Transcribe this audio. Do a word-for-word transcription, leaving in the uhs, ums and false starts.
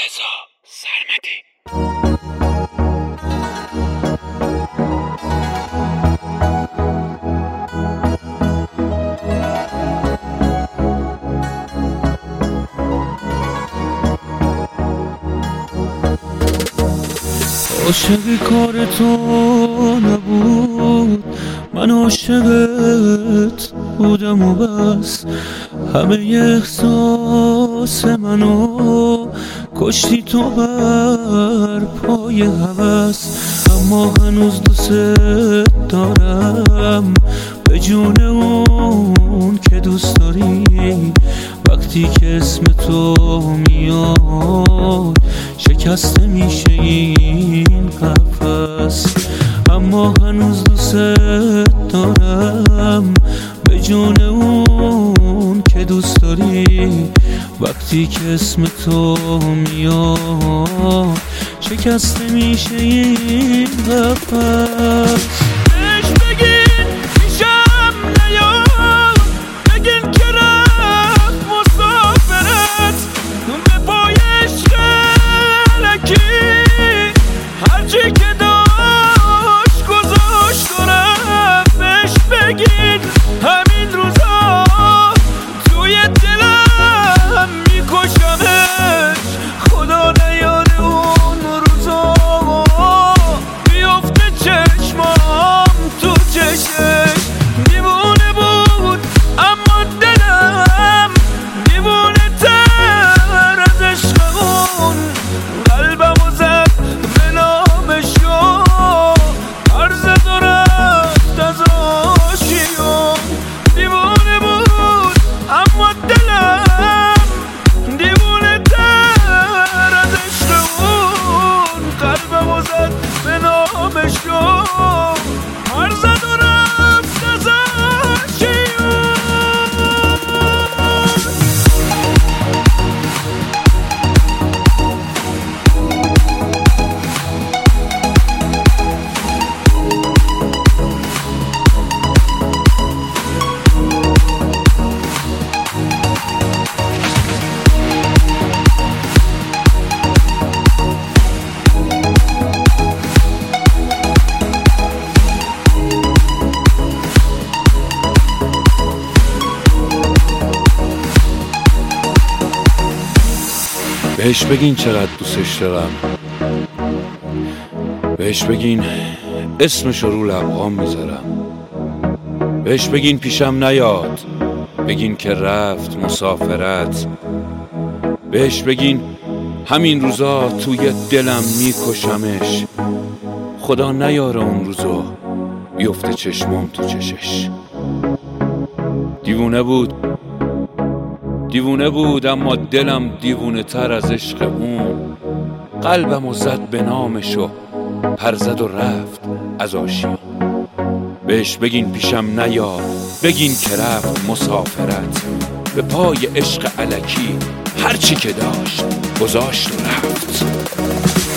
رضا سرمدی. عاشقی کار تو نبود، من عاشقت بودم و بس. همه احساس منو کشتی تو بر پای هوس. اما هنوز دوست دارم به جون اون که دوست داری. وقتی که اسم تو میاد شکسته میشه این قفس. اما هنوز دوست دارم به جون اون که دوست داری. وقتی که اسم تو میاد شکسته میشه این قفس. همین روزا توی دلم میکشمش. خدا نیاره اون روزا بیفته چشمام تو چشش. دیوونه بود اما دلم دیوونه تر از عشق اون. قلبمو زد به نامشو هر زد و رفت از آشیون. دیوونه بود اما دلم دیوونه تر از عشق اون. قلبمو زد به نامشو هر زد و رفت از آشیون. بهش بگین چقدر دوستش دارم، بهش بگین اسمشو رو لبهام میذارم. بهش بگین پیشم نیاد، بگین که رفت مسافرت. بهش بگین همین روزا توی دلم میکشمش. خدا نیاره اون روزا بیفته چشمام تو چشش. دیوونه بود دیوونه بود اما دلم دیوونه تر از عشق اون. قلبمو زد به نامشو پر زد و رفت از آشیون. بهش بگین پیشم نیاد، بگین که رفت مسافرت. به پای عشق الکی هرچی که داشت گذاشت و رفت.